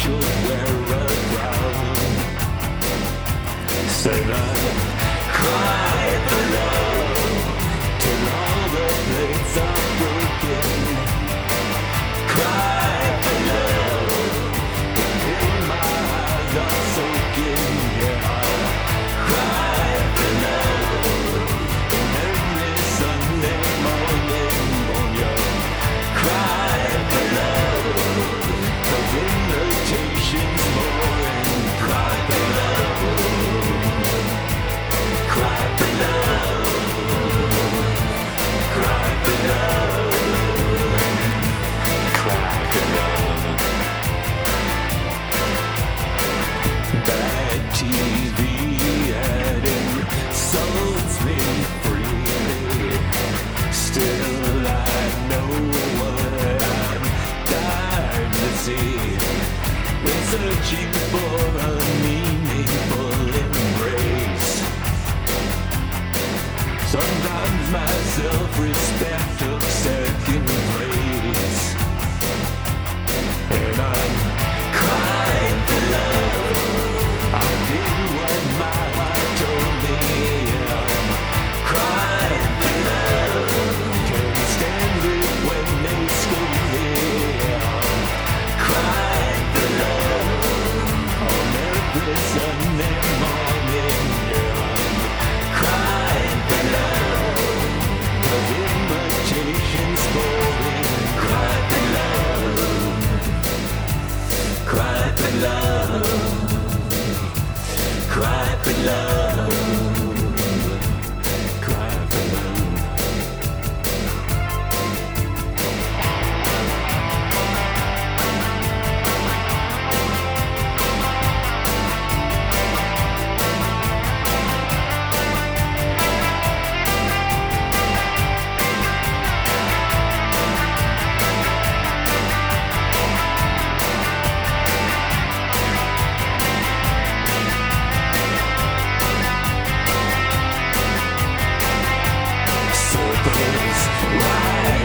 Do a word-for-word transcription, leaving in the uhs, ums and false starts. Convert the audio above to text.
should wear a crown. Said I cry for love till all the plates are broken. Cry for love till my eyes are soaking. Yeah, cry for love and every Sunday morning on your cry for love. Cause invitations pouring. Cry for love. Cry for love. Cry for love. Cry for love. Bad T V ad insults me freely. Still I know what I'm dying to see. Been searching for a meaningful embrace. Sometimes my self-respect took second place, and I'm crying for love. I did what my heart told me. I'm crying for love. Can't stand it when they scold me. I'm crying for love on every Sunday morning. Yeah, I'm crying for love. Cause invitations pouring. Cry for love. Cry for love. Cry for love. Cry for love. Circles right